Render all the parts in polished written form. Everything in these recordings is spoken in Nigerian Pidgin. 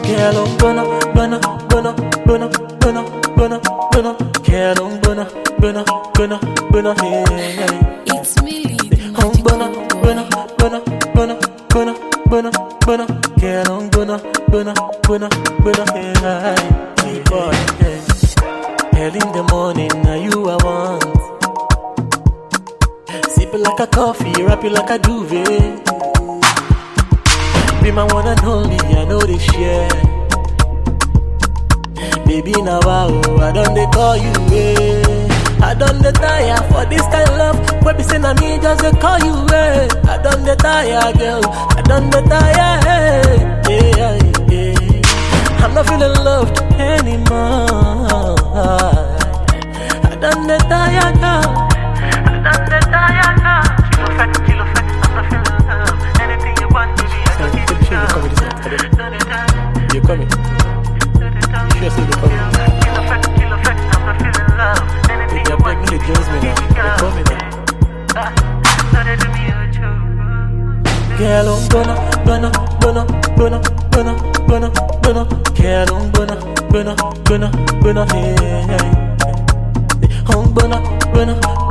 Girl, I'm gonna, girl, I'm gonna, hey. It's me. I'm gonna, girl, I'm gonna, hey. Boy, hey. Early in the morning, now you I want. Sip it like a coffee, wrap it like a duvet. Be my one and only, I know they share. Baby, now I done they call you, eh. I done the tire for this kind of love. When be saying me, just they call you, eh. I done the tire, girl. I done the tire, eh. Yeah, yeah. I'm not feeling loved anymore. I done the tire, girl. I done the tire, girl. Kilo fat, I'm not feeling love. Anything you want, baby, I can give you. You're coming. Sure, say you're coming. Kilo fat, I'm not feeling love. Anything you want, baby, you're coming now. Girl, I'm gonna, girl, I'm gonna, hey. I'm gonna, girl,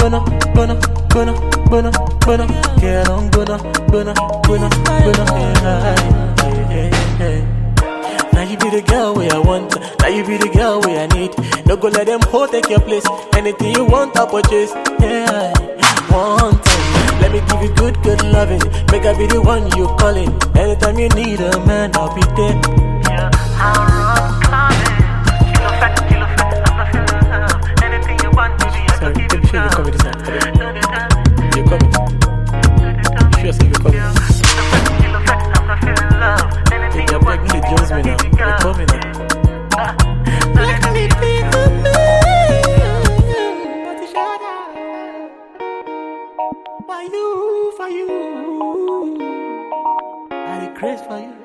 I'm gonna, hey. Now you be the girl where I want, now you be the girl where I need. No go let them hold take your place. Anything you want, I'll purchase. Yeah, one time, let me give you good loving. Make I be the one you calling. Anytime you need a man, I'll be there. Yeah, I'll run coming. Kilo fat, I'm not feeling love. Anything you want, baby, I can give you. You're coming this night. You're coming. Sure, say you're coming. Kilo fat, I'm not feeling love. Anything you want, baby, I can give you. You're coming now. Let me be the man. For you, I crave for you.